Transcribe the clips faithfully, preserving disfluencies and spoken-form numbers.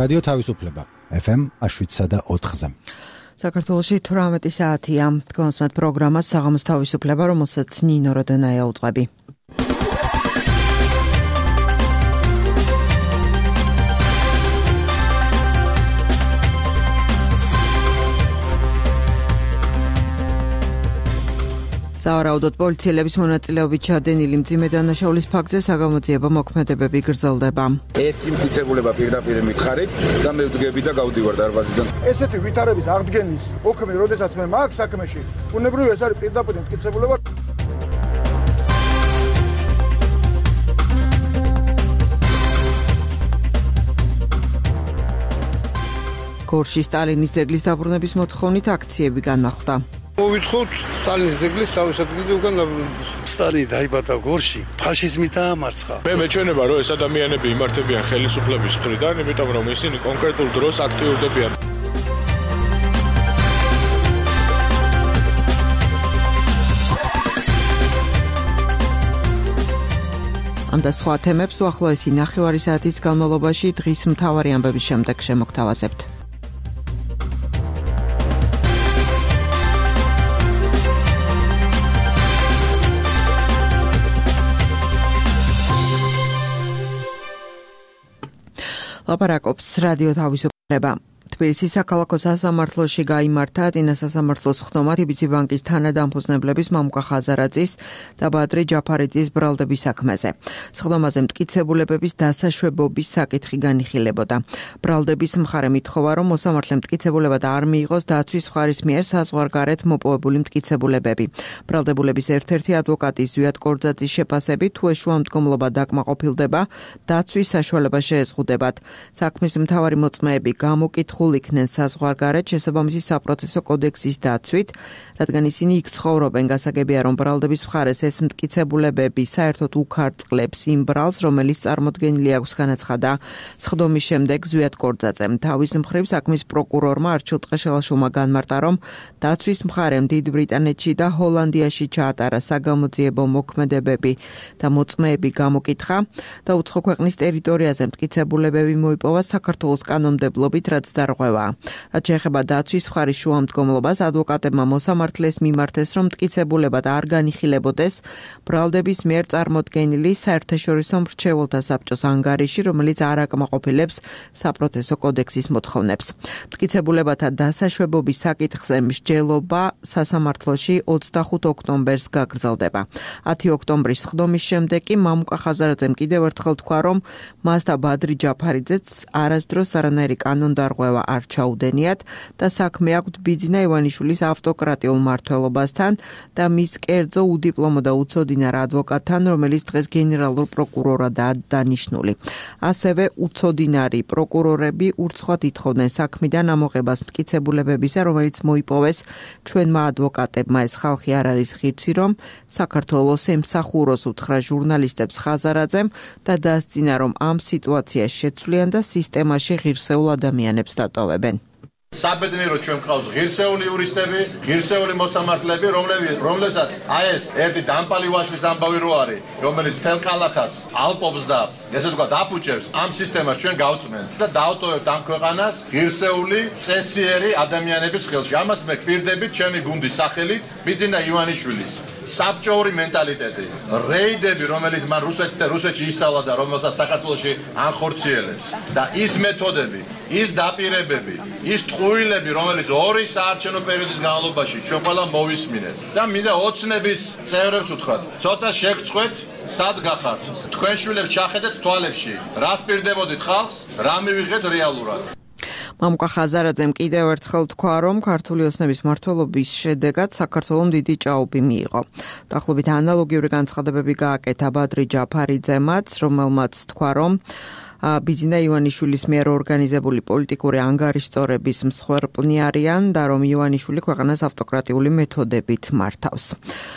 რადიო თავისუფლება ეფ ემ შვიდსა და ოთხზე. საქართველოში თვრამეტი საათია. გონსმათ პროგრამას საღამოს თავისუფლება, რომელსაც ნინო როდონაია უძღვები. სავარაუდოდ პოლიციელების მონაწილეობით ჩადენილი მძიმე დანაშაულის ფაქტზე საგამოძიებო მოქმედებები გრძელდება. ერთი მტკიცებულება პირდაპირ მითხარით და მე ვდგები და გავდივარ დარბაზიდან. ესეთი ვითარების აღდგენის მოქმედი, როდესაც მე მაქვს საქმეში, უნებრივი ეს არის პირდაპირ მტკიცებულება. გორში სტალინის ძეგლის დაბრუნების მოთხოვნით აქციები განახლდა. მოვიწყოთ სტალინის ძეგლის თავის ადგილზე უკან დაბრუნებას. სტალინი დაიბადა გორში, ფაშიზმი დაამარცხა. მე მეჩვენება, რომ ეს ადამიანები იმართებიან ხელისუფლების მხრიდან, იმიტომ რომ ისინი კონკრეტულ დროს აქტიურდებიან. ამ და სხვა თემებს უახლოესი ნახევარი საათის განმავლობაში დღის მთავარი ამბების შემდეგ შემოგთავაზებთ. ლაპარაკობს რადიო თავისუფლება. თბილისის საქალაქო სასამართლოში გაიმართა ატინა სასამართლოს ხდომა თბილისის ბანკის თანადამფუძნებლების მამუკა ხაზარაძის და ბადრი ჯაფარიძის ბრალდების საქმეზე. ხდომაზე მტკიცებულებების დასაშვებობის საკითხი განიხილებოდა. ბრალდების მხარე მითხოვა, რომ მოსამართლემ მტკიცებულებად არ მიიღოს დაცვის მხარის მიერ საზღვარგარეთ მოპოვებული მტკიცებულებები. ბრალდებულების ერთ-ერთი ადვოკატი ზვიად კორძაძის შეფასებით, თუ ეს შუამდგომლობა დაკმაყოფილდება, დაცვის საშუალება შეეზღუდებათ. საქმის მთავარი მოწმეები გამოკითხულ იქნენ საზღვარგარეთ შესაბამისი საპროცესო კოდექსის დაცვით, რადგან ისინი იქ ცხოვრობენ. გასაგებია, რომ ბრალდების მხარეს ეს მტკიცებულებები საერთოდ უქარწყლებს იმ ბრალს, რომელიც წარმოდგენილი აქვს, განაცხადა სხდომის შემდეგ ზვიად კორძაძემ. თავის მხრივ საქმის პროკურორმა არჩილ ტყეშელაშვილმა განმარტა, რომ დაცვის მხარემ დიდ ბრიტანეთში და ჰოლანდიაში ჩაატარა საგამოძიებო მოქმედებები და მოწმეები გამოკითხა და უცხო ქვეყნის ტერიტორიაზე მტკიცებულებები მოიპოვა საქართველოს კანონმდებლობით, რაც დარღვევა. რაც შეეხება დაცვის მხარის შუამდგომლობას, ადვოკატებმა მოსამართლეს მიმართეს, რომ მტკიცებულებად არ განიხილებოდეს ბრალდების მიერ წარმოდგენილი საერთაშორისო მრჩეველთა საბჭოს ანგარიში, რომელიც არ აკმაყოფილებს საპროცესო კოდექსის მოთხოვნებს. მტკიცებულებათა დასაშვებობის საკითხზე მსჯელობა სასამართლოში ოცდახუთ ოქტომბერს გაგრძელდება. ათი ოქტომბრის ხდომის შემდეგ კი მამუკა ხაზარაძემ კიდევ ერთხელ თქვა, რომ მას და ბადრი ჯაფარიძეც არასდროს არანაირი კანონდარღვევა არ ჩაუდენიათ და საქმე აქვთ ბიძინა ივანიშვილის ავტოკრატიულ მმართველობასთან და მის კერძო უდიპლომო და უცოდინარ ადვოკატთან, რომელიც დღეს გენერალურ პროკურორადაა დანიშნული. ასევე უცოდინარი პროკურორები ურცხვად ითხოვდნენ საქმიდან ამოღებას მტკიცებულებებისა, რომელიც მოიპოვეს ჩვენმა ადვოკატებმა. ეს ხალხი არ არის ღირსი, რომ საქართველოს ემსახუროს, უთხრა ჟურნალისტებს ხაზარაძემ და დასძინა, რომ ამ სიტუაციას შეცვლიან და სისტემაში ღირსეულ ადამიანებს დატოვებენ. საბედნიეროდ ჩვენ გვყავს ღირსეული იურისტები, ღირსეული მოსამართლეები, რომლებსაც აი ეს ერთი დამპალი ვაშლის ამბავი რო არის, რომელიც თელ კალათას ალპობს და ესე თქვა დაფუჭებს, ამ სისტემას ჩვენ გავწმენთ და დავტოვებთ ამ ქვეყანას ღირსეული, წესიერი ადამიანების ხელში. ამას მე გვპირდებით ჩემი გუნდის სახელით, ბიძინა ივანიშვილის საბჭოური მენტალიტეტი, რეიდები, რომელიც მან რუსეთში რუსეთში ისწავლა და რომელსაც საქართველოში ანხორციელებს და ის მეთოდები, ის დაპირებები, ის ტყუილები, რომელიც ორი საარჩევნო პერიოდის განმავლობაში ჩვენ ყველა მოვისმინეთ და მინდა ოცნების წევრებს უთხრათ, ცოტა შეგწყვეთ, სად გახართ? თქვენ შვილებს ჩახედეთ თვალებში, რას პირდებოდით ხალხს, რა მივიღეთ რეალურად. მამუკა ხაზარაძემ კიდევ ერთხელ თქვა, რომ ქართული ოცნების მმართველობის შედეგად საქართველომ დიდი ჭაობი მიიღო. დაახლოებით ანალოგიური განცხადებები გააკეთა ბადრი ჯაფარიძემაც, რომელმაც თქვა, რომ ბიძინა ივანიშვილის მიერ ორგანიზებული პოლიტიკური ანგარიშწორების მსხვერპლნი არიან და რომ ივანიშვილი ქვეყანას ავტოკრატიული მეთოდებით მართავს.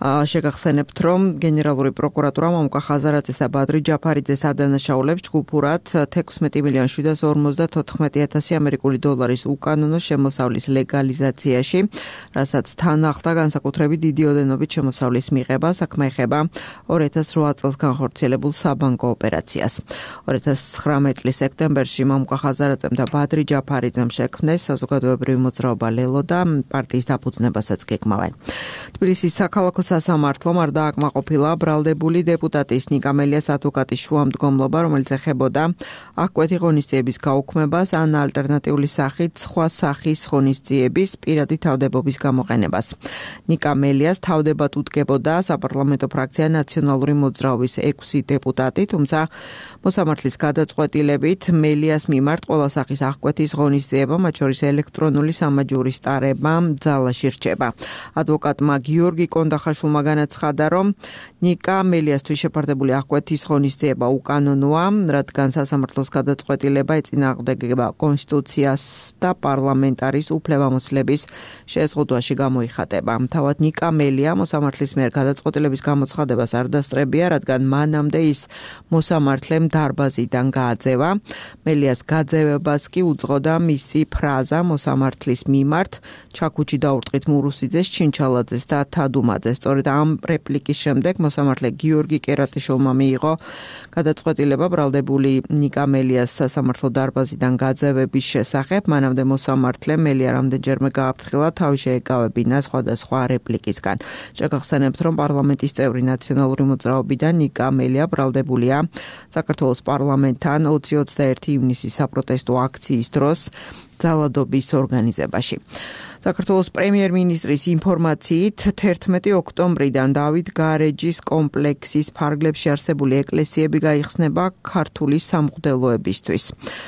შეგახსენებთ, რომ გენერალური პროკურატურა მამუკა ხაზარაძის და ბადრი ჯაფარიძეს ადანაშაულებს ჯგუფურად თექვსმეტი მილიონი შვიდას ორმოცდათოთხმეტი ათასი ამერიკული დოლარის უკანონო შემოსავლის ლეგალიზაციაში, რასაც თან ახლდა განსაკუთრებით დიდი ოდენობით შემოსავლის მიღება. საქმე ეხება ორი ათას რვა წელს განხორციელებულ საბანკო ოპერაციას. ორი ათას ცხრამეტი წლის სექტემბერში მამუკა ხაზარაძემ და ბადრი ჯაფარიძემ შექმნეს საზოგადოებრივი მოძრაობა ლელო და პარტიის დაფუძნებასაც გეგმავენ. თბილისის საქალაქო სასამართლომ არ დააკმაყოფილა ბრალდებული დეპუტატის ნიკა მელიას ადვოკატის შუამდგომლობა, რომელიც ეხებოდა აღკვეთი ღონისძიების გაუქმებას ან ალტერნატიული სახით სხვა სახის ღონისძიების პირადი თავდებობის გამოყენებას. ნიკა მელიას თავდებად უდგებოდა საპარლამენტო ფრაქცია ნაციონალური მოძრაობის ექვსი დეპუტატი, თუმცა მოსამართლის გადაწყვეტილებით მელიას მიმართ ყველა სახის აღკვეთის ღონისძიება, მათ შორის ელექტრონული სამაჯურისტარება ძალაში რჩება. ადვოკატმა გიორგი კონდახაშვილმა განაცხადა, რომ ნიკა მელიასთვის შეფარდებული აღკვეთის ღონისძიება უკანონოა, რადგან სასამართლოს გადაწყვეტილება ეწინააღმდეგება კონსტიტუციას და პარლამენტარის უფლებამოსილების შეზღუდვაში გამოიხატება. თავად ნიკა მელია მოსამართლის მიერ გადაწყვეტილების გამოცხადებას არ დასწრებია, რადგან მანამდე ის მოსამართლემ დარბაზიდან გააძევა. მელიას გაძევებას კი უძღოდა მისი ფრაზა მოსამართლის მიმართ ჩაქუჩი დაურტყით მურუსიძეს, ჩინჩალაძეს და თადუმაძეს. სწორედ ამ რეპლიკის შემდეგ მოსამართლე გიორგი კერატიშოვმა მიიღო გადაწყვეტილება ბრალდებული ნიკა მელიას სასამართლო დარბაზიდან გაძევების შესახებ. მანამდე მოსამართლე მელია რამდენჯერმე გააფრთხილა თავი შეეკავებინა სხვადასხვა რეპლიკისგან. შეგახსენებთ, რომ პარლამენტის წევრი ნაციონალური მოძრაობიდან ნიკა მელია ბრალდებულია საქართველოს პარლამენტთან ოცი ოცდაერთი ივნისის საპროტესტო აქციის დროს ძალადობის ორგანიზებაში. საქართველოს პრემიერ-მინისტრის ინფორმაციით თერთმეტი ოქტომბრიდან დავით გარეჯის კომპლექსის ფარგლებში არსებული ეკლესიები გაიხსნება ქართული სამღვდელოებისთვის.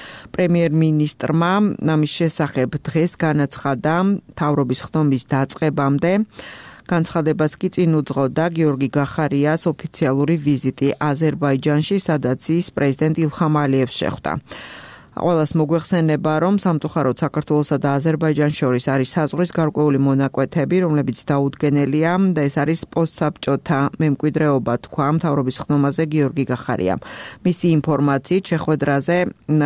პრემიერ-მინისტრმა ამის შესახებ დღეს განაცხადა მთავრობის ხდომის დაწყებამდე. განცხადებას კი წინ უძღოდა გიორგი გახარიას ოფიციალური ვიზიტი აზერბაიჯანში, სადაც ის პრეზიდენტ ილჰამ ალიევს შეხვდა. ყველას მოგვეხსენება, რომ სამწუხაროდ საქართველოსა და აზერბაიჯანს შორის არის საზღვრის გარკვეული მონაკვეთები, რომლებიც დაუდგენელია და ეს არის პოსტსაბჭოთა მემკვიდრეობა, თქვა მთავრობის ხდომაზე გიორგი გახარიამ. მისი ინფორმაციით შეხვედრაზე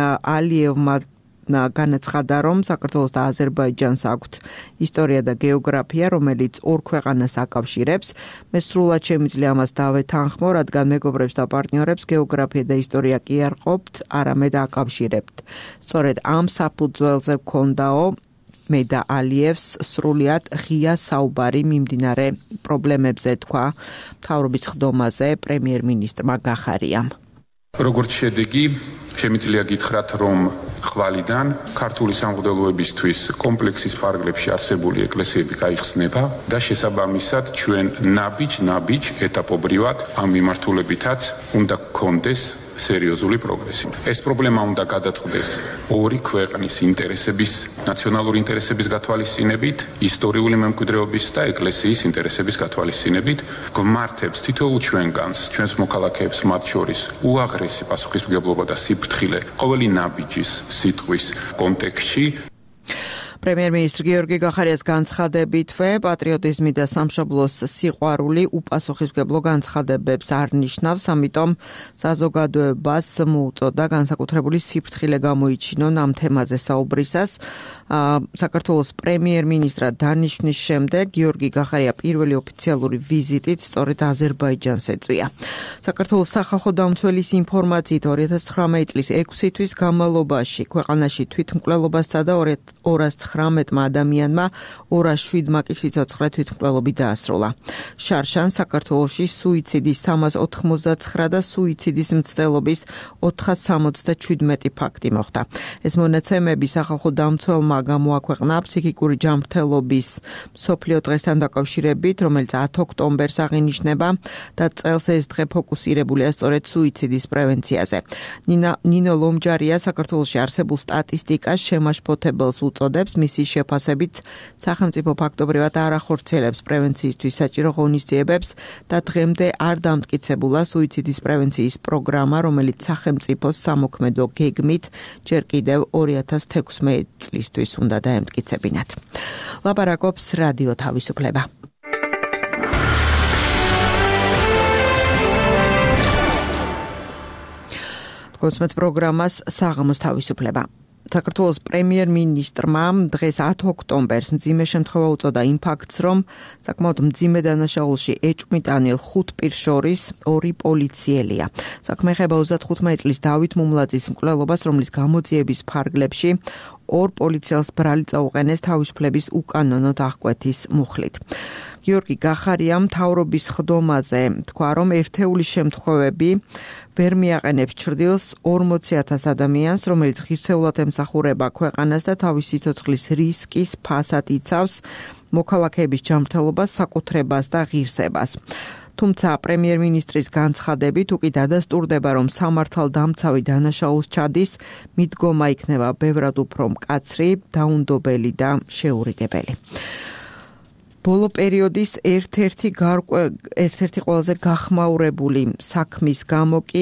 ალიევმა განაცხადა, რომ საქართველოს და აზერბაიჯანს აქვთ ისტორია და გეოგრაფია, რომელიც ორ ქვეყანას აკავშირებს. მე სრულად შემიძლია ამას დავეთანხმო, რადგან მეგობრებს და პარტნიორებს გეოგრაფია და ისტორია კი არ ყოფთ, არამედ აკავშირებთ. სწორედ ამ საფუძველზე გქონდაო მე და ალიევს სრულიად ღია საუბარი მიმდინარე პრობლემებზე, თქვა მთავრობის ხდომაზე პრემიერ-მინისტრმა გახარიამ. როგორც შედეგი, შემიძლია გითხრათ, რომ ხვალიდან ქართული სამღვდელოებისთვის კომპლექსის ფარგლებში არსებული ეკლესიები გაიხსნება და შესაბამისად ჩვენ ნაბიჯ-ნაბიჯ ეტაპობრივად ამ მიმართულებითაც უნდა გქონდეს სერიოზული პროგრესი. ეს პრობლემა უნდა გადაწყდეს ორი ქვეყნის ინტერესების, ნაციონალური ინტერესების გათვალისწინებით, ისტორიული მემკვიდრეობის და ეკლესიის ინტერესების გათვალისწინებით, გმართებს თითოეულ ჩვენგანს, ჩვენს მოქალაქეებს მათ შორის უაღრესი პასუხისმგებლობა და სიფრთხილე ყოველი ნაბიჯის სიტყვის კონტექსტში. პრემიერ-მინისტრი გიორგი გახარიას განცხადებითვე პატრიოტიზმი და სამშობლოს სიყვარული უპასუხისმგებლო განცხადებებს არ ნიშნავს, ამიტომ საზოგადოებას მოუწოდა განსაკუთრებული სიფრთხილე გამოიჩინონ ამ თემაზე საუბრისას. საქართველოს პრემიერ-მინისტრად დანიშვნის შემდეგ გიორგი გახარია პირველი ოფიციალური ვიზიტით სწორედ აზერბაიჯანს ეწვია. საქართველოს სახალხო დამცველის ინფორმაციით ორი ათას ცხრამეტი წლის ექვსი თვის განმავლობაში ქვეყანაში თვითმკვლელობასა და ორას ცხრამეტმა ადამიანმა ორას შვიდმა კი სიცოცხლე თვითმკვლელობით დაასრულა. შარშან საქართველოში სუიციდის სამას ოთხმოცდაცხრა და სუიციდის მცდელობის ოთხას სამოცდაჩვიდმეტი ფაქტი მოხდა. ეს მონაცემები სახალხო დამცველმა გამოაქვეყნა ფსიქიკური ჯანმრთელობის მსოფლიო დღესთან დაკავშირებით, რომელიც ათი ოქტომბერს აღინიშნება და წელს ეს დღე ფოკუსირებულია სწორედ სუიციდის პრევენციაზე. ნინო ლომჯარია საქართველოში არსებულ სტატისტიკას შემაშფოთებელს უწოდებს, მისი შეფასებით სახელმწიფო ფაქტობრივად არ ახორციელებს პრევენციისთვის საჭირო ღონისძიებებს და დღემდე არ დამტკიცებულა სუიციდის პრევენციის პროგრამა, რომელიც სახელმწიფოს სამოქმედო გეგმით ჯერ კიდევ ორი ათას თექვსმეტი წლისთვის უნდა დაემტკიცებინათ. ლაპარაკობს რადიო თავისუფლება. გოსმეთ პროგრამას საღამოს თავისუფლება. საქართველოს პრემიერ-მინისტრმა დღეს ათი ოქტომბერს მძიმე შემთხვევა უწოდა იმ ფაქტს, რომ საკმაოდ მძიმე დანაშაულში ეჭვმიტანილ ხუთ პირს შორის ორი პოლიციელია. საქმე ეხება ოცდათხუთმეტი წლის დავით მუმლაძის მკვლელობას, რომლის გამოძიების ფარგლებში ორ პოლიციელს ბრალი წაუყენეს თავისუფლების უკანონო დახკვეთის მუხლით. გიორგი გახარიამ მთავრობის ხდომაზე თქვა, რომ ერთეული შემთხვევები ვერ მიაყენებს ჩრდილს ორმოცი ათას ადამიანს, რომელიც ღირსეულად ემსახურება ქვეყანას და თავის სიცოცხლის რისკის ფასად იცავს მოქალაქეების ჯანმრთელობას, საკუთრებას და ღირსებას. თუმცა პრემიერ-მინისტრის განცხადებით უკი დადასტურდება, რომ სამართალდამცავი დანაშაულს ჩადის, მიდგომა იქნება ბევრად უფრო მკაცრი, დაუნდობელი და შეურიგებელი. ბოლო პერიოდის ერთ-ერთი გარკვე ერთ-ერთი ყველაზე გახმაურებული საქმის გამო კი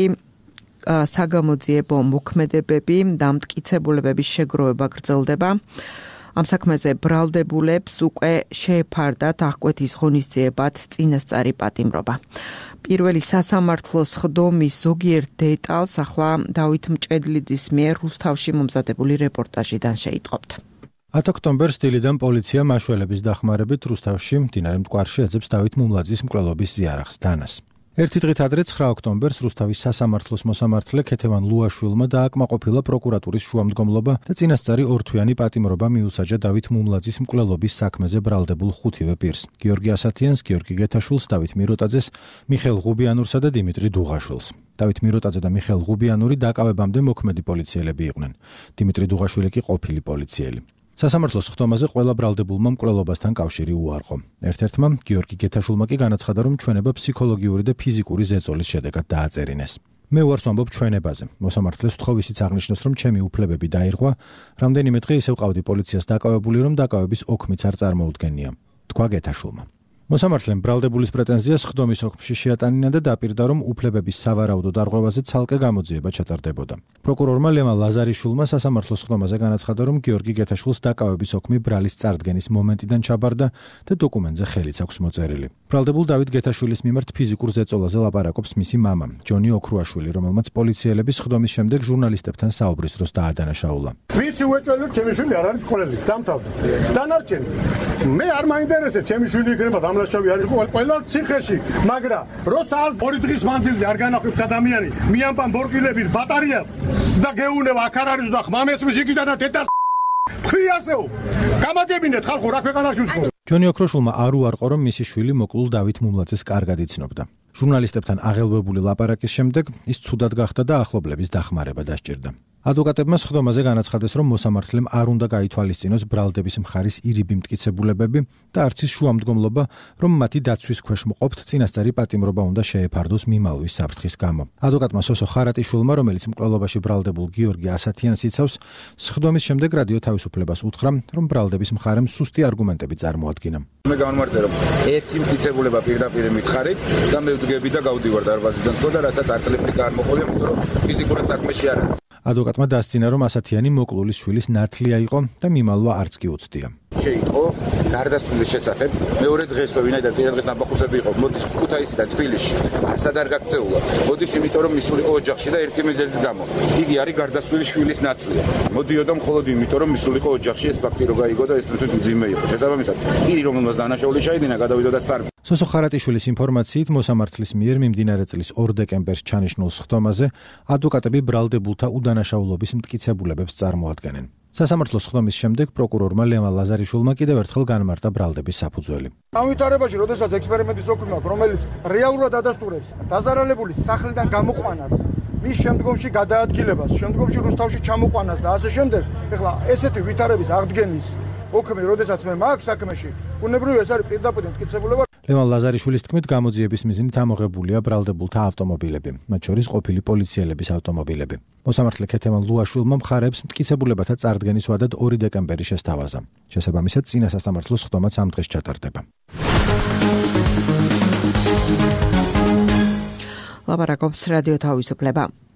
საგამოძიებო მოქმედებები და მტკიცებულებების შეგროვება გრძელდება. ამ საქმეზე ბრალდებულებს უკვე შეეფარდა დახკვეთის ღონისძიებად წინასწარი პატიმრობა. პირველი სასამართლოს ხდომის ზოგიერთ დეტალს ახლა დავით მჭედლიძის მიერ რუსთავში მომზადებული რეპორტაჟიდან შეიტყობთ. ათი ოქტომბერს დილიდან პოლიცია მაშველების დახმარებით რუსთავში მდინარე მტკვარში ეძებს დავით მუმლაძის მკვლელობის ზიარახს დანას. ერთი დღით ადრე ცხრა ოქტომბერს რუსთავის სასამართლოს მოსამართლე ქეთევან ლუაშვილმა დააკმაყოფილა პროკურატურის შუამდგომლობა და წინასწარი ორთვიანი პატიმრობა მიუსაჯა დავით მუმლაძის მკვლელობის საქმეზე ბრალდებულ ხუთივე პირს: გიორგი ასათიანს, გიორგი გეთაშვილს, დავით მიროტაძეს, მიხეილ ღუბიანურსა და დიმიტრი დუღაშვილს. დავით მიროტაძე და მიხეილ ღუბიანური დაკავებამდე მოქმედი პოლიციელები იყვნენ. დიმიტრი დუღაშვილი კი ყოფილი პოლიციელი. სასამართლოს ხდომაზე ყველა ბრალდებულმა მკვლელობასთან კავშირი უარყო. ერთ-ერთმა გიორგი გეთაშვილმა კი განაცხადა, რომ ჩვენება ფსიქოლოგიური და ფიზიკური ზეწოლის შედეგად დააწერინეს. მე უარს ვამბობ ჩვენებაზე. მოსამართლეს ვთხოვ ისიც აღნიშნოს, რომ ჩემი უფლებები დაირღვა, რამდენიმე დღე ისევ ყავდი პოლიციას დაკავებული, რომ დაკავების ოქმიც არ წარმოუდგენია, თქვა გეთაშვილმა. მოსამართლემ ბრალდებულის პრეტენზიას ხდომის ოქმში შეატანინა და დაპირდა, რომ უფლებების სავარაუდო დარღვევაზე ცალკე გამოძიება ჩატარდებოდა. პროკურორმა ლემა ლაზარიშვილმა სასამართლოს ხდომაზე განაცხადა, რომ გიორგი გეთაშვილს დაკავების ოქმი ბრალის წარდგენის მომენტიდან ჩაბარდა და დოკუმენტზე ხელიც აქვს მოწერილი. ბრალდებულ დავით გეთაშვილის მიმართ ფიზიკურ ზეწოლაზე ლაპარაკობს მისი მამა, ჯონი ოქრუაშვილი, რომელმაც პოლიციელების ხდომის შემდეგ ჟურნალისტებთან საუბრის დროს დაადანაშაულა. ვიცი უეჭველო, ჩემი შვილი არ არის სკოლელი, დამთავრდა. დანარჩენი მე არ მაინტერესებს, ჩემი შვილი იქნება დამნაშავე არის ყველა ციხეში, მაგრამ როცა ორი დღის მანძილზე არ განახვებს ადამიანი, მიამბან ბორკილებით ბატარიას და გეუნება აქ არ არის და ხმამეს მუსიკიდან და თეთრ თქვი ასეო. გამაგებინეთ ხალხო, რა ქვეყანაში ვცხოვრობ. ჯონი ოქროშვილმა არ უარყო, რომ მისი შვილი მოკლულ დავით მუმლაძეს კარგად იცნობდა. ჟურნალისტებთან აღელვებული ლაპარაკის შემდეგ ის ცუდად გახდა და ახლობლების დახმარება დასჭირდა. ადვოკატებმა ხდომაზე განაცხადეს, რომ მოსამართლემ არ უნდა გაითვალისწინოს ბრალდების მხარის ირიბი მტკიცებულებები და არც ის შუამდგომლობა, რომ მათი დაცვის ქვეშ მყოფთ წინასწარი პატიმრობა უნდა შეეფარდოს მიმალვის საფრთხის გამო. ადვოკატმა სოსო ხარატიშვილმა, რომელიც მკვლელობაში ბრალდებულ გიორგი ასათიანს იცავს, ხდომის შემდეგ რადიო თავისუფლებას უთხრა, რომ ბრალდების მხარემ სუსტი არგუმენტები წარმოადგინა. მე განმარტე, რომ ერთი მტკიცებულება პირდაპირ მითხარით და მე ვდგები და გავდივარ დარბაზიდან თქო და რასაც არც ლეფტი გარმოყოლია, იმიტომ რომ ფიზიკურად საქმეში არ არის. ადვოკატმა დასცინა, რომ ასათიანი მოკლულის შვილის ნათლია იყო და მიმალვა არც კი უცდია. შეიტყო გარდაცვლილის შესახებ. მეორე დღესვე ვინაიდან წინა დღეს ნაბახუსები იყო, მოდის ქუთაისიდან თბილისში. ასად არ გაქცეულა. მოდის იმიტომ, რომ მისულიყო ოჯახში და ერთი მიზეზის გამო. იგი არის გარდაცვლილის შვილის ნათლია. მოდიოდა მხოლოდ იმიტომ, რომ მისულიყო ოჯახში, ეს ფაქტი რო გაიგო და ეს პროცესი მძიმე იყო. შესაბამისად, პირი რომელმაც დანაშაული ჩაიდინა, გადავიდოდა სარბი. სოსო ხარატიშვილის ინფორმაციით მოსამართლის მიერ მიმდინარე წლის ორ დეკემბერს ჩანიშნულ ხდომაზე ადვოკატები ბრალდებულთა უდანაშაულობის მტკიცებულებებს წარმოადგენენ. სასამართლოს ხდომის შემდეგ პროკურორმა ლემა ლაზარიშვილმა კიდევ ერთხელ განმარტა ბრალდების საფუძველი. ამ ვითარებაში, როდესაც ექსპერიმენტის ოქმი მაქვს, რომელიც რეალურად ადასტურებს დაზარალებულის სახლიდან გამოყვანას, მის შემდგომში გადაადგილებას, შემდგომში რუსთავში ჩამოყვანას და ასე შემდეგ, ეხლა ესეთი ვითარების აღდგენის ოქმი, როდესაც მე მაქვს საქმეში, უნებრივია ეს არის პირდაპირ მტკიცებულება. ლემა ლაზარიშვილის თქმით, გამოძიების მიზნით ამოღებულია ბრალდებულთა ავტომობილები, მათ შორის ყოფილი პოლიციელების ავტომობილები. მოსამართლე ქეთევან ლუაშვილმა მხარებს მტკიცებულებათა წარდგენის ვადად ორი დეკემბერი შესთავაზა. შესაბამისად, წინა სასამართლოს ხდომაც ამ დღეს ჩატარდება. ლაპარაკობს რადიო თავისუფლება.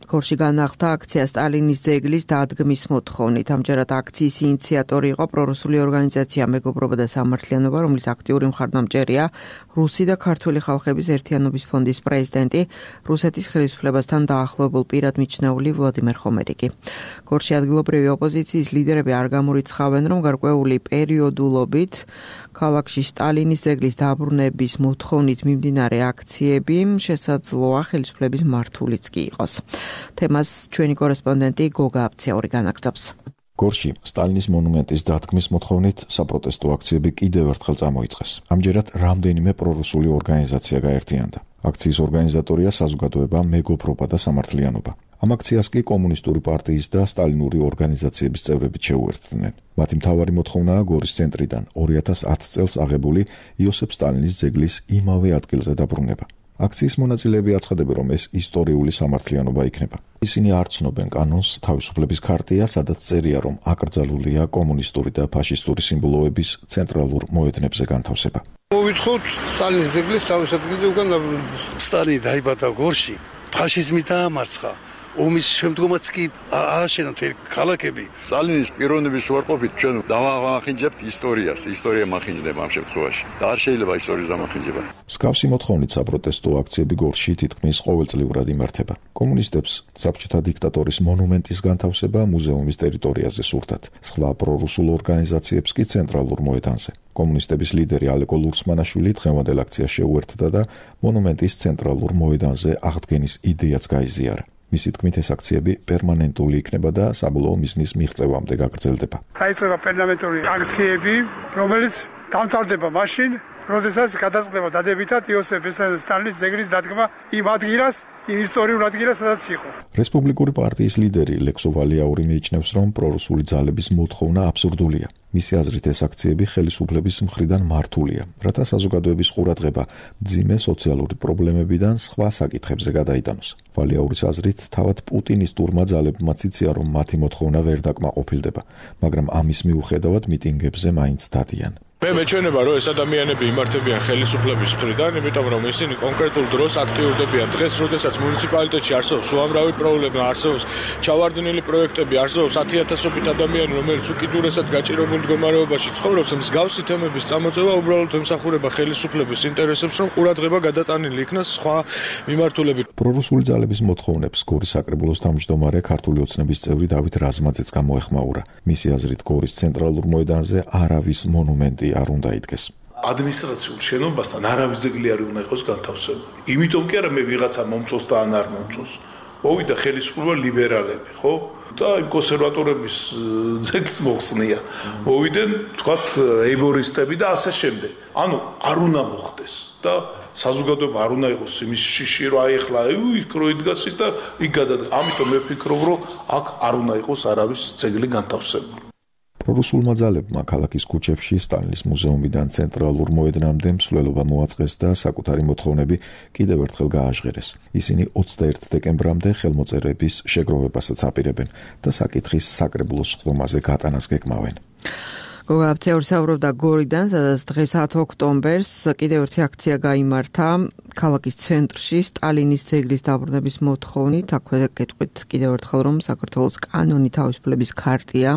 გორში განახლდა აქცია სტალინის ძეგლის დადგმის მოთხოვნით. ამჯერად აქციის ინიციატორი იყო პრორუსული ორგანიზაცია მეგობრობა და სამართლიანობა, რომლის აქტიური მხარდამჭერია რუსი და ქართული ხალხების ერთიანობის ფონდის პრეზიდენტი, რუსეთის ხელისუფლებასთან დაახლოებულ პირად მიჩნეული ვლადიმერ ხომერიკი. გორში ადგილობრივი ოპოზიციის ლიდერები არ გამორიცხავენ, რომ გარკვეული პერიოდულობით ქალაქში სტალინის ძეგლის დაბრუნების მოთხოვნით მიმდინარე აქციები შესაძლოა ხელისუფლების მართულიც კი იყოს. თემას ჩვენი კორესპონდენტი გოგა აბცაური განაგრძობს. გორში სტალინის მონუმენტის დადგმის მოთხოვნით საპროტესტო აქციები კიდევ ერთხელ წამოიწყეს. ამჯერად რამდენიმე პრორუსული ორგანიზაცია გაერთიანდა. აქციის ორგანიზატორია საზოგადოება მეგობრობა და სამართლიანობა. ამ აქციას კი კომუნისტური პარტიის და სტალინური ორგანიზაციების წევრები შეუერთდნენ. მათი მთავარი მოთხოვნაა გორის ცენტრიდან ორი ათას ათი წელს აღებული იოსებ სტალინის ძეგლის იმავე ადგილზე დაბრუნება. აქციის მონაწილეები აცხადებენ, რომ ეს ისტორიული სამართლიანობა იქნება. ისინი არ ცნობენ კანონს, თავისუფლების ქარტია, სადაც წერია, რომ აკრძალულია კომუნისტური და ფაშისტური სიმბოლოების ცენტრალურ მოედნებზე განთავსება. მოვიწყოთ სტალინის ძეგლის თავის ადგილზე უკან დაბრუნება. სტალინი დაიბადა გორში, ფაშიზმი დაამარცხა. ომის შემდგომაც კი ააშენა მთელი ქალაქები. სტალინის პიროვნების უარყოფით ჩვენ დავაღმახინჯებთ ისტორიას, ისტორია მახინჯდება ამ შემთხვევაში. და არ შეიძლება ისტორიის დამახინჯება. მსგავსი მოთხოვნით საპროტესტო აქციები გორში თითქმის ყოველწლიურად იმართება. კომუნისტებს საბჭოთა დიქტატორის მონუმენტის განთავსება მუზეუმის ტერიტორიაზე სურდათ. სხვა პრორუსულ ორგანიზაციებს კი ცენტრალურ მოედანზე. კომუნისტების ლიდერი ალეკო ლურსმანაშვილი დღევანდელ აქციას შეუერთდა და მონუმენტის ცენტრალურ მოედანზე აღდგენის იდეაც გაიზიარა. მისი თქმით ეს აქციები პერმანენტული იქნება და საბოლოო მიზნის მიღწევამდე გაგრძელდება. დაიწყება პერმანენტული აქციები, რომელიც დამთავრდება მაშინ, როდესაც გადაწყდება დადებითად იოსებ სტალინის ძეგლის დადგმა იმ ადგილას, იმ ისტორიულ ადგილას, სადაც იყო. რესპუბლიკური პარტიის ლიდერი ლექსო ვალიაური მიიჩნევს, რომ პრორუსული ძალების მოთხოვნა აბსურდულია. მისი აზრით ეს აქციები ხელისუფლების მხრიდან მართულია, რათა საზოგადოების ყურადღება მძიმე სოციალური პრობლემებიდან სხვა საკითხებზე გადაიტანოს. ვალიაურის აზრით, თავად პუტინისტურმა ძალებმაც იციან, რომ მათი მოთხოვნა ვერ დაკმაყოფილდება, მაგრამ ამის მიუხედავად მიტინგებზე მაინც დადიან. მე მეჩვენება, რომ ეს ადამიანები იმართებიან ხელისუფლების მხრიდან, იმიტომ რომ ისინი კონკრეტულ დროს აქტიურდებიან. დღეს, როდესაც მუნიციპალიტეტში არსებობს უამრავი პრობლემა, არსებობს ჩავარდნილი პროექტები, არსებობს ათიათასობით ადამიანი, რომელიც უკიდურესად გაჭირებულ მდგომარეობაში ცხოვრობს, მსგავსი თემების წამოწევა უბრალოდ ემსახურება ხელისუფლების ინტერესებს, რომ ყურადღება გადატანილი იქნას სხვა მიმართულებით. პრორუსული ძალების მოთხოვნებს გორის საკრებულოს თავმჯდომარე ქართული ოცნების წევრი დავით რაზმაძეც გამოეხმაურა. მისი აზრით, გორის ცენტრალურ მოედანზე არავის მონუმენტი არ უნდა იდგეს. ადმინისტრაციულ შენობასთან არავის ძეგლი არ უნდა იყოს განთავსებული. იმიტომ კი არა მე ვიღაცა მომწონს და ან არ მომწონს. მოვიდა ხელისუფლება ლიბერალები, ხო? და იმ კონსერვატორების ძეგლს მოხსნია. მოვიდნენ, თქვათ, ლეიბორისტები და ასე შემდეგ. ანუ არ უნდა მოხდეს და საზოგადოება არ უნდა იყოს იმის შიში, რომ აი ახლა იქ რო იდგას და იქ გადადგა. ამიტომ მე ვფიქრობ, რომ აქ არ უნდა იყოს არავის ძეგლი განთავსებული. პრორუსულმა ძალებმა ქალაქის ქუჩებში სტალინის მუზეუმიდან ცენტრალურ მოედნამდე მსვლელობა მოაწყეს და საკუთარი მოთხოვნები კიდევ ერთხელ გააჟღერეს. ისინი ოცდაერთი დეკემბრამდე ხელმოწერების შეგროვებასაც აპირებენ და საკითხის საკრებულოს სხდომაზე გატანას გეკმავენ. გოგა აბცაური საუბრობდა გორიდან, სადაც დღეს ათი ოქტომბერს კიდევ ერთი აქცია გაიმართა ქალაქის ცენტრში სტალინის ძეგლის დაბრუნების მოთხოვნით. აქვე გეტყვით კიდევ ერთხელ, რომ საქართველოს კანონი თავისუფლების ქარტია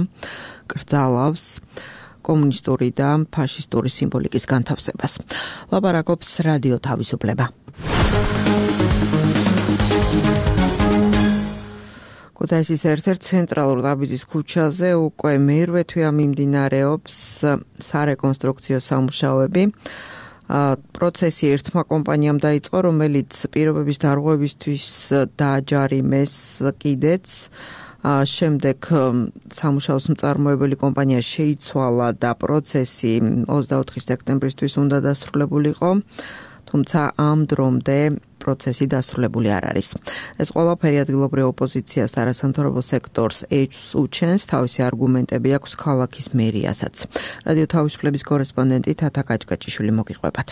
კრძალავს კომუნისტური და ფაშისტური სიმბოლიკის განთავსებას. ლაპარაკობს რადიო თავისუფლება. ქუთაისის ერთ-ერთ ცენტრალურ დაბიძის ქუჩაზე უკვე მერვე თვეა მიმდინარეობს სარეკონსტრუქციო სამუშაოები. პროცესი ერთმა კომპანიამ დაიწყო, რომელიც პირობების დარღვევისთვის დააჯარიმეს კიდეც. შემდეგ სამუშაოს მწარმოებელი კომპანია შეიცვალა და პროცესი ოცდაოთხი სექტემბრისთვის უნდა დასრულებულიყო, თუმცა ამ დრომდე პროცესი დასრულებული არ არის. ეს ყველაფერი ადგილობრივ ოპოზიციას და არასამთავრობო სექტორს ეჭვს უჩენს, თავისი არგუმენტები აქვს ქალაქის მერიასაც. რადიო თავისუფლების კორესპონდენტი თათა კაჭკაჭიშვილი მოგიყვებათ.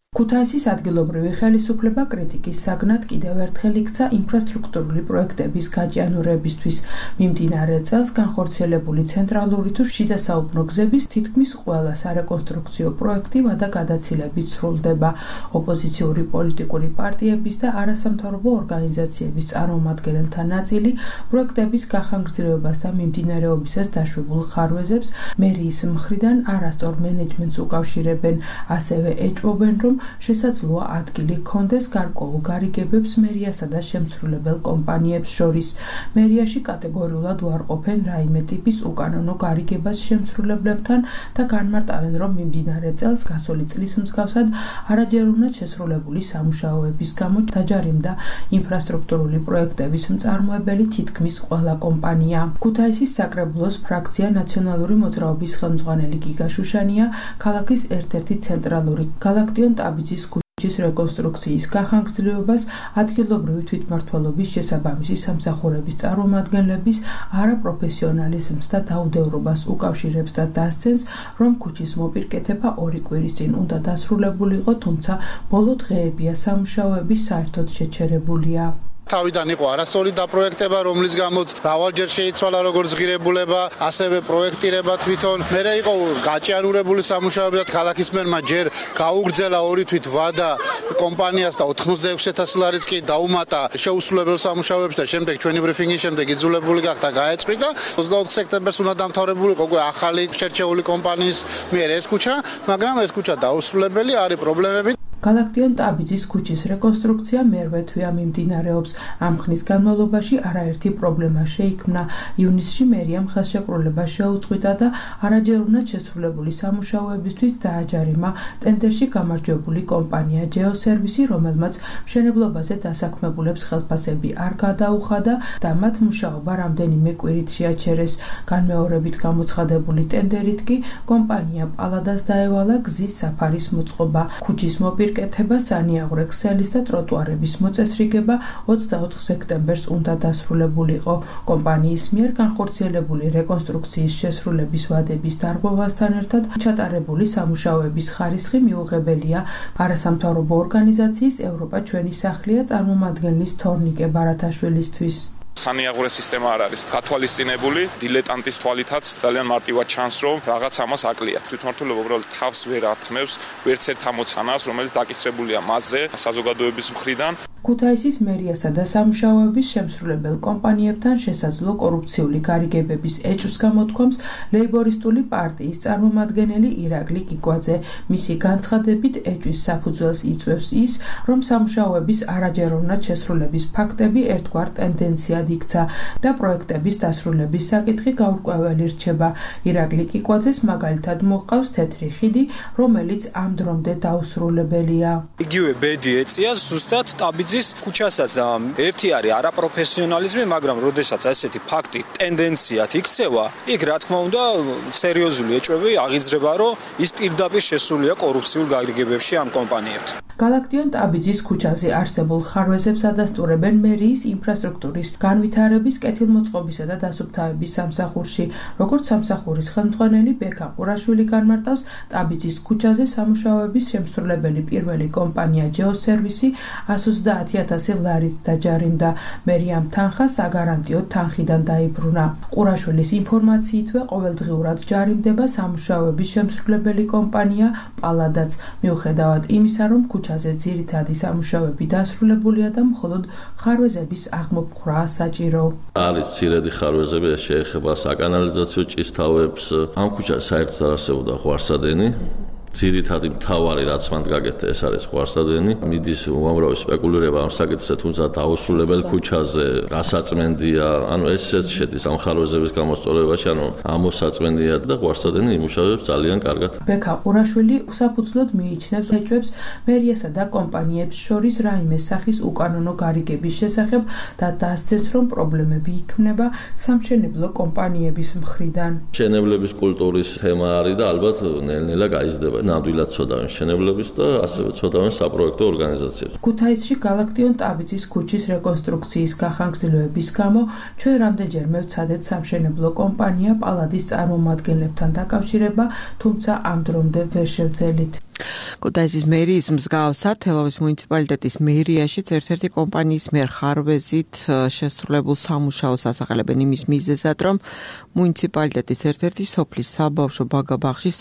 ქუთაისის ადგილობრივი ხელისუფლება კრიტიკის საგნად კიდევ ერთხელ იქცა ინფრასტრუქტურული პროექტების გაჭიანურებისთვის. მიმდინარე წელს განხორციელებული ცენტრალური თუ შიდა საუბნო გზების თითქმის ყველა სარეკონსტრუქციო პროექტი ვადაგადაცილებით სრულდება. ოპოზიციური პოლიტიკური პარტიების და არასამთავრობო ორგანიზაციების წარმომადგენელთა ნაწილი პროექტების გახანგრძლივებას და მიმდინარეობისას დაშვებულ ხარვეზებს მერიის მხრიდან არასწორ მენეჯმენტს უკავშირებენ, ასევე ეჭვობენ, რომ შესაძლოა ადგილი ჰქონდეს გარკვეულ გარიგებებს მერიასა და შემსრულებელ კომპანიებს შორის. მერიაში კატეგორიულად უარყოფენ რაიმე ტიპის უკანონო გარიგებას შემსრულებლებთან და განმარტავენ, რომ მიმდინარე წელს გასული წლის მსგავსად არაჯერუნად შესრულებული სამუშაოების გამო დაჯარიმდა ინფრასტრუქტურული პროექტების მწარმოებელი თითქმის ყველა კომპანია. ქუთაისის საკრებულოს ფრაქცია ნაციონალური მოძრაობის ხელმძღვანელი გიგა შუშანია ქალაქის ერთ-ერთი ცენტრალური გალაქტიონ ტაბიძის ქუჩის რეკონსტრუქციის გახანგრძლივებას ადგილობრივი თვითმმართველობის შესაბამისი სამსახურების წარმომადგენლების არაპროფესიონალიზმს და დაუდევრობას უკავშირებს და დასცენს, რომ ქუჩის მოპირკეთება ორი კვირის წინ უნდა დასრულებულიყო, თუმცა ბოლო დღეებია სამუშაოები საერთოდ შეჩერებულია. თავიდან იყო არასწორი დაპროექტება, რომლის გამოც მრავალჯერ შეიცვალა როგორც ღირებულება, ასევე პროექტირება თვითონ. მერე იყო გაჭიანურებული სამუშაოები და ქალაქის მერმა ჯერ გაუგრძელა ორი თვით ვადა კომპანიას და ოთხმოცდაექვსი ათასი ლარიც კი დაუმატა შეუსრულებელ სამუშაოებს და შემდეგ ჩვენი ბრიფინგის შემდეგ იძულებული გახდა გაეწყვიტა. ოცდაოთხ სექტემბერს უნდა დამთავრებულიყო უკვე ახალი შერჩეული კომპანიის მიერ ეს ქუჩა, მაგრამ ეს ქუჩა დაუსრულებელი არის პრობლემები. გალაქტიონ ტაბიძის ქუჩის რეკონსტრუქცია მერვე თვეა მიმდინარეობს. ამ ხნის განმავლობაში არაერთი პრობლემა შეიქმნა. ივნისში მერიამ ხელშეკრულება შეუწყვიტა და არაჯერუნად შესრულებული სამუშაოებისთვის დააჯარიმა ტენდერში გამარჯვებული კომპანია ჯეოსერვისი, რომელმაც მშენებლობაზე დასაქმებულებს ხელფასები არ გადაუხადა და მათ მუშაობა რამდენიმე კვირით შეაჩერეს. განმეორებით გამოცხადებული ტენდერით კი კომპანია პალადას დაევალა გზის საფარის მოწყობა. ქუჩის მოპირკეთება კეთება სანიაღვრე ქსელის და ტროტუარების მოწესრიგება ოცდაოთხ სექტემბერს უნდა დასრულებულიყო. კომპანიის მიერ განხორციელებული რეკონსტრუქციის შესრულების ვადების დარღვევასთან ერთად ჩატარებული სამუშაოების ხარისხი მიუღებელია. არასამთავრობო ორგანიზაციის ევროპა ჩვენი სახლია წარმომადგენლის თორნიკე ბარათაშვილისთვის. სანიაღვრე სისტემა არ არის გათვალისწინებული, დილეტანტის თვალითაც ძალიან მარტივად ჩანს, რომ რაღაც ამას აკლია. თვითმმართველობა უბრალოდ თავს ვერ ათმევს ვერც ერთ ამოცანას, რომელიც დაკისრებულია მასზე საზოგადოების მხრიდან. ქუთაისის მერიასა და სამუშაოების შემსრულებელ კომპანიებთან შესაძლო კორუფციული გარიგებების ეჭვს გამოთქვამს ლეიბორისტული პარტიის წარმომადგენელი ირაკლი კიკვაძე. მისი განცხადებით ეჭვის საფუძველს იწვევს ის, რომ სამუშაოების არაჯეროვნად შესრულების ფაქტები ერთგვარ ტენდენციად იქცა და პროექტების დასრულების საკითხი გაურკვეველი რჩება. ირაკლი კიკვაძეს მაგალითად მოჰყავს თეთრი ხიდი, რომელიც ამ დრომდე დაუსრულებელია. იგივე ბედი ეწია ზუსტად ტაბიძის ქუჩასაც და ერთი არის არაპროფესიონალიზმი, მაგრამ როდესაც ასეთი ფაქტი ტენდენციად იქცევა, იქ რა თქმა უნდა სერიოზული ეჭვები აღიძრება, რომ ის პირდაპირ შესულია კორუფციულ გარიგებებში ამ კომპანიებთან. გალაქტიონ ტაბიძის ქუჩაზე არსებულ ხარვეზებს ადასტურებენ მერიის ინფრასტრუქტურის განვითარების, კეთილმოწყობისა და დასუფთავების სამსახურში. როგორც სამსახურის ხელმძღვანელი ბექა ყურაშვილი განმარტავს, ტაბიძის ქუჩაზე სამუშაოების შემსრულებელი პირველი კომპანია ჯეოსერვისი ას ოცდაათი ათასი ლარით დაჯარიმდა. მერიამ თანხა საგარანტიო თანხიდან დაიბრუნა. ყურაშვილის ინფორმაციითვე ყოველდღიურად ჯარიმდება სამუშაოების შემსრულებელი კომპანია პალადაც. მიუხედავად იმისა, რომ ქუჩაზე ძირითადი სამუშაოები დასრულებულია და მხოლოდ ხარვეზების აღმოფხვრაა საჭირო. არის მცირედი ხარვეზები, ეს შეეხება საკანალიზაციო ჭისთავებს. ამ ქუჩას საერთოდ არ არსებობდა ღვარსადენი. ძირითადი მთავარი რაც მანდ გაკეთდა ეს არის ღვარსადენი. მიდის უამრავი სპეკულირება ამ საკითხზე, თუმცა დაუსრულებელ ქუჩაზე გასაწმენდია, ანუ ესეც შედის ამ ხარვეზების გამოსწორებაში, ანუ ამოსაწმენდია და ღვარსადენი იმუშავებს ძალიან კარგად. ბექა ყურაშვილი საფუძვლოდ მიიჩნევს ეჭვებს მერიასა და კომპანიებს შორის რაიმე სახის უკანონო გარიგების შესახებ და დასცეს, რომ პრობლემები იქმნება სამშენებლო კომპანიების მხრიდან. მშენებლების კულტურის თემა არის და ალბათ ნელ-ნელა გაიზრდება. ნამდვილად ცოდავენ მშენებლების და ასევე ცოდავენ საპროექტო ორგანიზაციებს. ქუთაისში გალაქტიონ ტაბიძის ქუჩის რეკონსტრუქციის გახანგრძლივების გამო ჩვენ რამდენჯერმე ვცადეთ სამშენებლო კომპანია პალადის წარმომადგენლებთან დაკავშირება, თუმცა ამ დრომდე ვერ შევძელით. ქუთაისის მერიის მსგავსად თელავის მუნიციპალიტეტის მერიაში ერთ-ერთი კომპანიის მიერ ხარვეზით შესრულებულ სამუშაოს ასახელებენ იმის მიზეზად, რომ მუნიციპალიტეტის ერთ-ერთი სოფლის საბავშვო ბაგა-ბაღში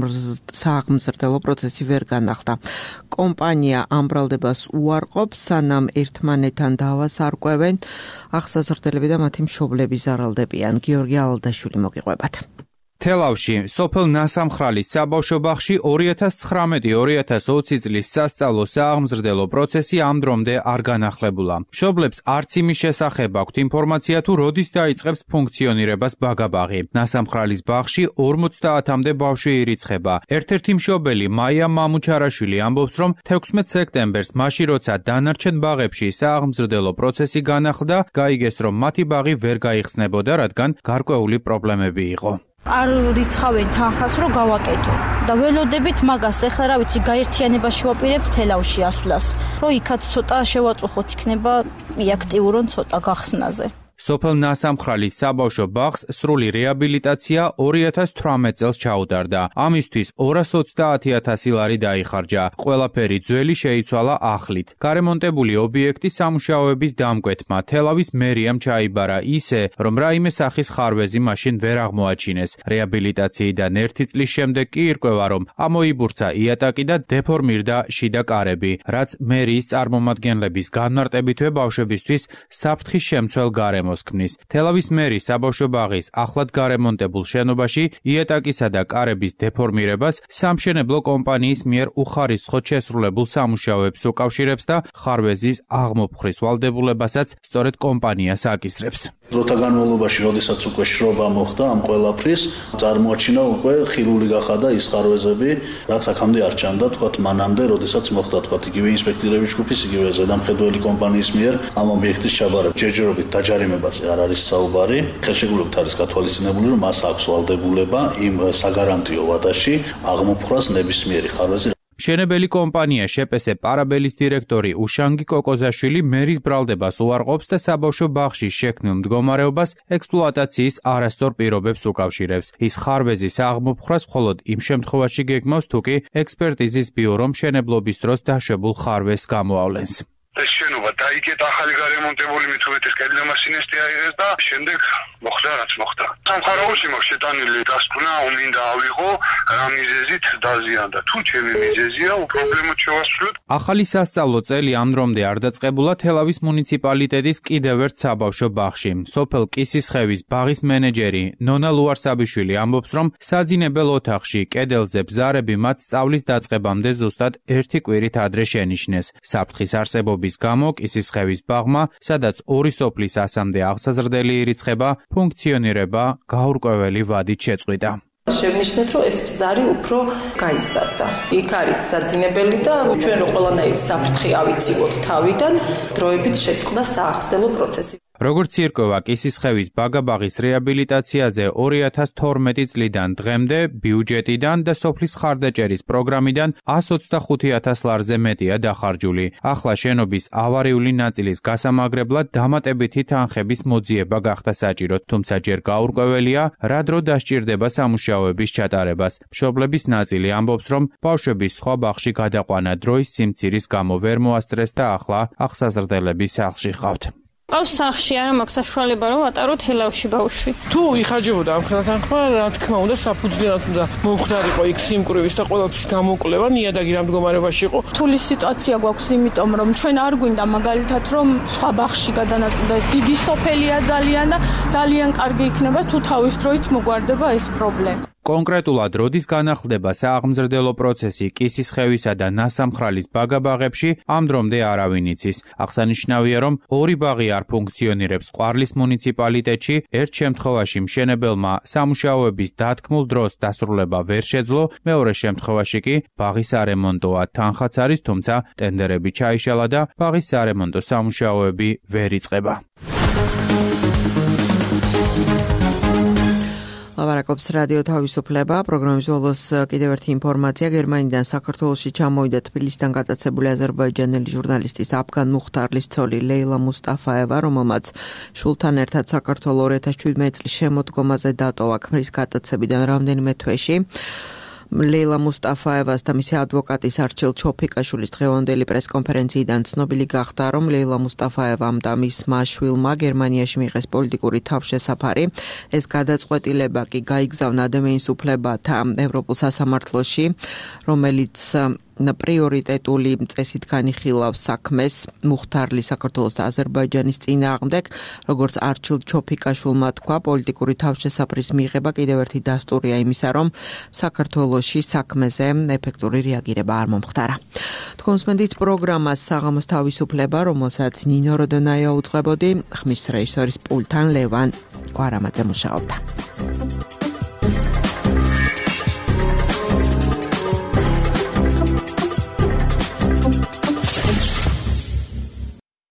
სააღმზრდელო პროცესი ვერ განახლდა. კომპანია ამ ბრალდებას უარყოფს, სანამ ერთმანეთთან დავას არკვევენ, აღსაზრდელები და მათი მშობლები ზარალდებიან. გიორგი ალადაშვილი მოგიყვებათ. თელავში სოფელ ნასამხრალის საბავშვო ბაღში ორი ათას ცხრამეტი ორი ათას ოცი წლის სასწავლო სააღმზრდელო პროცესი ამ დრომდე არ განახლებულა. მშობლებს არც იმის შესახებ აქვთ ინფორმაცია, თუ როდის დაიწყებს ფუნქციონირებას ბაგა-ბაღი. ნასამხრალის ბაღში ორმოცდაათამდე ბავშვი ირიცხება. ერთ-ერთი მშობელი მაია მამუჩარაშვილი ამბობს, რომ თექვსმეტ სექტემბერს, მაშინ როცა დანარჩენ ბაღებში სააღმზრდელო პროცესი განახლდა, გაიგეს, რომ მათი ბაღი ვერ გაიხსნებოდა, რადგან გარკვეული პრობლემები იყო. არ რიცხავენ თანხას, რომ გავაკეთო და ველოდებით მაგას ეხლა რა ვიცი გაერთიანებაში ვაპირებთ თელავში ასვლას, რომ იქაც ცოტა შევაწუხოთ, იქნება იაქტიურონ ცოტა გახსნაზე. სოფელ ნასამხრალის საბავშვო ბაღს სრული რეაბილიტაცია ორი ათას თვრამეტ წელს ჩაუტარდა. ამისთვის ორას ოცდაათი ათასი ლარი დაიხარჯა. ყველაფერი ძველი შეიცვალა ახლით. გარემონტებული ობიექტი სამუშაოების დამკვეთმა თელავის მერიამ ჩაიბარა ისე, რომ რაიმე სახის ხარვეზი მაშინ ვერ აღმოაჩინეს. რეაბილიტაციიდან ერთი წლის შემდეგ კი ირკვევა, რომ ამოიბურცა იატაკი და დეფორმირდა შიდა კარები, რაც მერიის წარმომადგენლების განმარტებითვე ბავშვებისთვის საფრთხის შემცველ გარემოს ქმნის. თელავის მერის საბავშვო ბაღის ახლად გარემონტებულ შენობაში იატაკისა და კარების დეფორმირებას სამშენებლო კომპანიის მიერ უხარისხოდ შესრულებულ სამუშაოებს უკავშირებს და ხარვეზის აღმოფხრის ვალდებულებასაც სწორედ კომპანიას აკისრებს. დროთა განმავლობაში, როდესაც უკვე შრობა მოხდა ამ ყველაფრის, წარმოაჩინა უკვე ხილული გახადა ის ხარვეზები, რაც აქამდე არ ჩანდა, თქვათ მანამდე, როდესაც მოხდა, თქვათ იგივე ინსპექტორების ჯგუფის, იგივე ზედამხედველი კომპანიის მიერ ამ ობიექტის ჩაბარება. ჯერჯერობით დაჯარიმებაზე არ არის საუბარი. ხელშეკრულებით არის გათვალისწინებული, რომ მას აქვს ვალდებულება იმ საგარანტიო ვადაში აღმოფხვრას ნებისმიერი ხარვეზი. მშენებელი კომპანია შეპესე პარაბელის დირექტორი უშანგი კოკოზაშვილი მერის ბრალდებას უარყოფს და საბავშვო ბაღში შექმნილ მდგომარეობას ექსპლუატაციის არასწორ პირობებს უკავშირებს. ის ხარვეზის აღმოფხვრას მხოლოდ იმ შემთხვევაში გეგმავს, თუ კი ექსპერტიზის ბიურო მშენებლობის დროს დაშვებულ ხარვეზს გამოავლენს. ეს შენობა დაიკეტა ახალი გარემონტებული მithumetes კედლემასინესტი აიღეს და შემდეგ მოხდა რაც მოხდა. სამხაროებში მაქვს შეტანილი დასკვნა, უმინდა ავიღო რა მიზეზით დაზიანდა. თუ ჩემი მიზეზია, უპრობლემოდ შევასრულებ. ახალი სასწავლო წელი ამ დრომდე არ დაწყებულა თელავის მუნიციპალიტეტის კიდევ ერთ საბავშვო ბაღში. სოფელ კისისხევის ბაღის მენეჯერი ნონა ლუარსაბიშვილი ამბობს, რომ საძინებელ ოთახში კედელზე ბზარები მათ სწავლის დაწყებამდე ზუსტად ერთი კვირით ადრე შენიშნეს. საფრთხის არსებობის გამო კისისხევის ბაღმა, სადაც ორი სოფლის ასამდე აღსაზრდელი ირიცხება, ფუნქციონირება გაურკვეველი ვადით შეწყვიტა. შევნიშნეთ, რომ ეს ბზარი უფრო გაიზარდა. იქ არის საძინებელი და ჩვენ რო ყველანაირი საფრთხე ავიცივოთ თავიდან, დროებით შეწყდა სააღმზრდელო პროცესი. როგორც ირკვევა კისისხევის ბაგა-ბაღის რეაბილიტაციაზე ორი ათას თორმეტი წლიდან დღემდე ბიუჯეტიდან და სოფლის ხარდაჭერის პროგრამიდან ას ოცდახუთი ათას ლარზე მეტია დახარჯული. ახლა შენობის ავარიული ნაწილის გასამაგრებლად დამატებითი თანხების მოძიება გახდა საჭირო, თუმცა ჯერ გაურკვეველია, რა დრო დასჭირდება სამუშაოების ჩატარებას. მშობლების ნაწილი ამბობს, რომ ბავშვების სხვა ბაღში გადაყვანა დროის სიმცირის გამო ვერ მოასწრეს და ახლა აღსაზრდელები სახლში ყავთ. ყავს სახლში, არა მაქვს საშუალება რომ ვატაროთ თელავში ბავშვი. თუ იხარჯებოდა ამ ხელთანხმა, რა თქმა უნდა, საფუძვლიანად უნდა მომხდარიყო იქ სიმკვრივის და ყველაფრის გამოკვლევა, ნიადაგი რა მდგომარეობაში იყო. რთული სიტუაცია გვაქვს, იმიტომ რომ ჩვენ არ გვინდა მაგალითად რომ სხვა ბაღში გადანაწყვეტდეს. დიდი სოფელია ძალიან და ძალიან კარგი იქნება თუ თავის დროით მოგვარდება ეს პრობლემა. კონკრეტულად როდის განახლდება სააღმზრდელო პროცესი კისისხევისა და ნასამხრალის ბაგა-ბაღებში, ამ დრომდე არავინ იცის. აღსანიშნავია, რომ ორი ბაღი არ ფუნქციონირებს ყვარლის მუნიციპალიტეტში, ერთ შემთხვევაში მშენებელმა სამუშაოების დათქმულ დროს დასრულება ვერ შეძლო, მეორე შემთხვევაში კი ბაღის არემონტოა თანხაც არის, თუმცა ტენდერები ჩაიშალა და ბაღის არემონტო სამუშაოები ვერ იწყება. ლაპარაკობს რადიო თავისუფლება. პროგრამის ბოლოს კიდევ ერთი ინფორმაცია. გერმანიდან საქართველოში ჩამოვიდა თბილისიდან გატაცებული აზერბაიჯანელი ჟურნალისტის აფგან მუხტარლის ცოლი ლეილა მუსტაფაევა, რომელმაც შულთან ერთად საქართველოს ორი ათას შვიდმეტი წლის შემოდგომაზე დატოვა ქმრის გატაცებიდან რამდენიმე თვეში. ლეილა მუსტაფაევას და მისი ადვოკატის არჩილ ჩოფიკაშვილის დღევანდელი პრესკონფერენციიდან ცნობილი გახდა, რომ ლეილა მუსტაფაევამ და მისმა შვილმა გერმანიაში მიიღეს პოლიტიკური თავშესაფარი. ეს გადაწყვეტილება კი გაიგზავნა ადამიანის უფლებათა ევროპულ სასამართლოში, რომელიც პრიორიტეტული წესით განიხილავს საქმეს მუხთარლის საქართველოს და აზერბაიჯანის წინააღმდეგ, როგორც არჩილ ჩოფიკაშვილმა თქვა, პოლიტიკური თავშესაფრის მიღება კიდევ ერთი დასტურია იმისა, რომ საქართველოში საქმეზე ეფექტური რეაგირება არ მომხდარა. თქვენს მენდით პროგრამას საღამოს თავისუფლება, რომელსაც ნინო როდონაია უძღვებოდი, ხმის რეჟისორის პულთან ლევან კვარამაძე მუშაობდა.